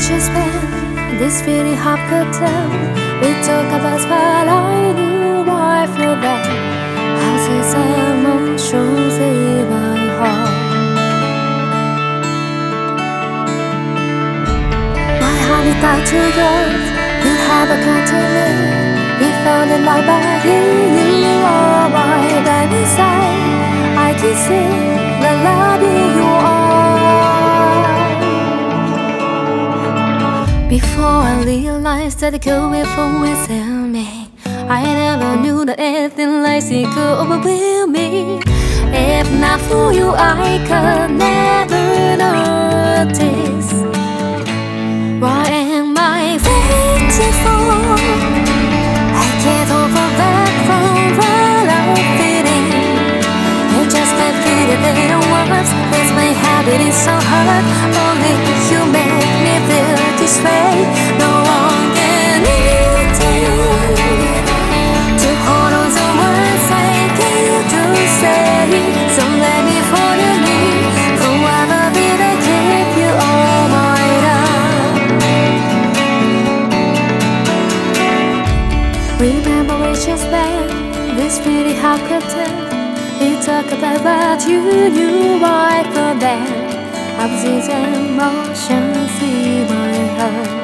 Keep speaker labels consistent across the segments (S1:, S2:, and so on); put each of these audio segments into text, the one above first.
S1: just spent this really hot curtain. We talk about what I knew I feel that houses emotions in my heart. My heart is tied to yours. You have a cut to me. We found in love, but you are right. And inside I can see the love you are. Before I realized that the girl will always tell me, I never knew that anything like this could overwhelm me. If not for you, I could never notice. What am I waiting for? I can't hold back from what I'm feeling. It just can't feel it in words. It's my habit, it's so hard. Only you make me feel this way. No one can anything to hold on the words I came to say. So let me follow me. Forever will I keep you all my love. Remember we just spent this really hot curtain. We talk about what you knew right from then. I was these emotions in my heart.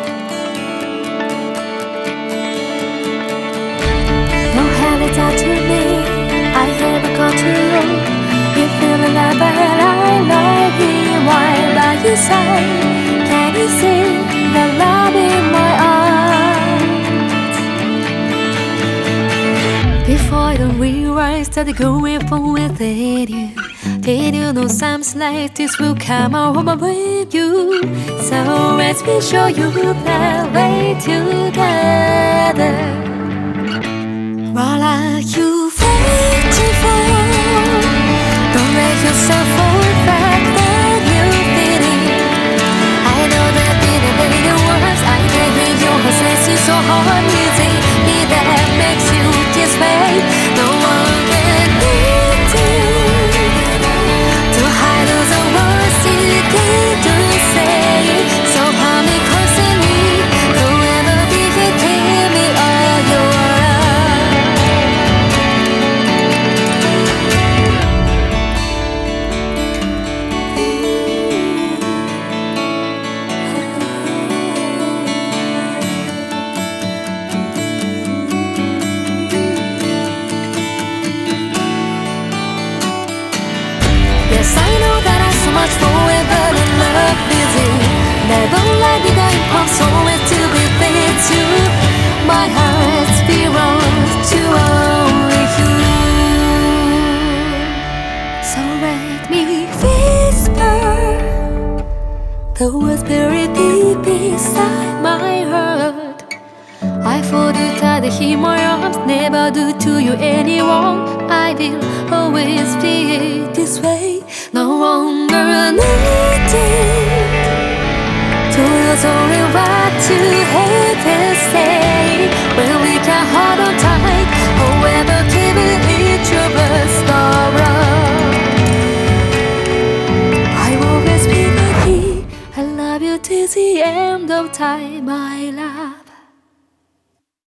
S1: No hand is out to me, I have a call to you. You feel alive, but I like you. Why by your side? Can you see the love in my eyes? Before I don't realize that the girl will fall within you. Did you know something like this will come over with you? So let's be sure you that way together. What are you waiting for? Don't let yourself fall back when you're feeling. I know that feeling in your words. I can hear your voice, it's so hard, easy. Me that makes you this way. No one can beat you. To hide all the words you came to say. So hold me close to me. Whoever be here, give me all your Yes, I know that I'm so much forever in love with you. Never let me go impossible to be with you. My heart belongs to only you. So let me whisper the words buried deep inside my heart. I fall too tired to hear my arms. Never do to you any wrong. I will always be this way. No longer needing to lose only what you hate to say. When we can hold on